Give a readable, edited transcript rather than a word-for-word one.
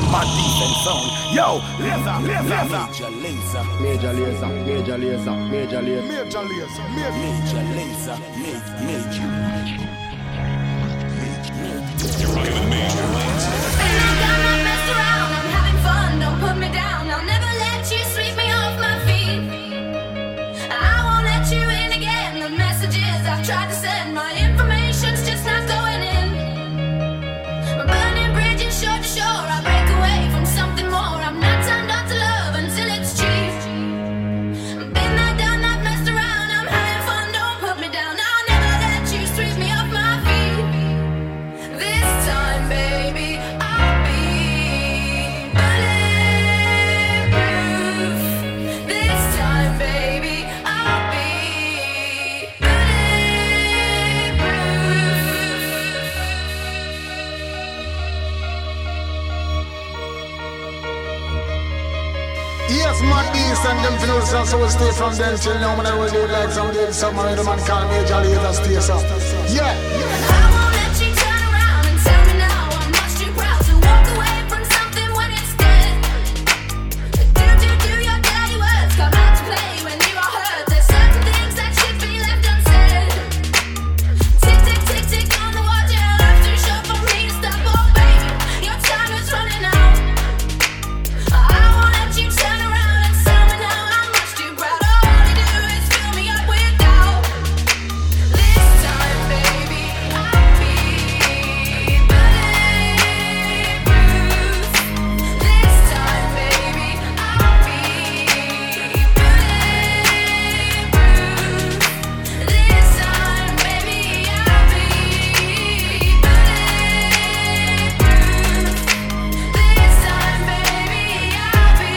my decent sound. Yo, laser, major laser, major laser, major laser, major laser, major laser, major laser, major. You're rocking with Major Lazer. And I'm gonna mess around, I'm having fun, don't put me down. I'll never let you sweep me off my feet. I won't let you in again. The messages I've tried to send, my information's just not going in. Burning bridges shore to shore, I break away from something more. I'm not turned on to love until it's cheap. Been there, done that, messed around, I'm having fun, don't put me down. I'll never let you sweep me off my feet. This time, baby, I'll be bulletproof. This time, baby, I'll be Yes, my beast and them feels so we stay from then till now. When I will do like some days, some of the man call me Jolly as stay so. Yeah. I won't let you turn around and tell me now I'm much too proud to walk away from something when it's dead. Do your dirty words come out to play when you are hurt? There's certain things that should be left unsaid. Tick, tick, tick, tick on the watch, yeah, life's too short for me to stop. Oh baby, your time is running out. I won't let you turn around and tell me now I'm much too proud. All you do is fill me up with doubt. This time, baby, I'll be bulletproof. This time, baby, I'll be bulletproof. This time, baby, I'll be bulletproof. This time, baby, I'll be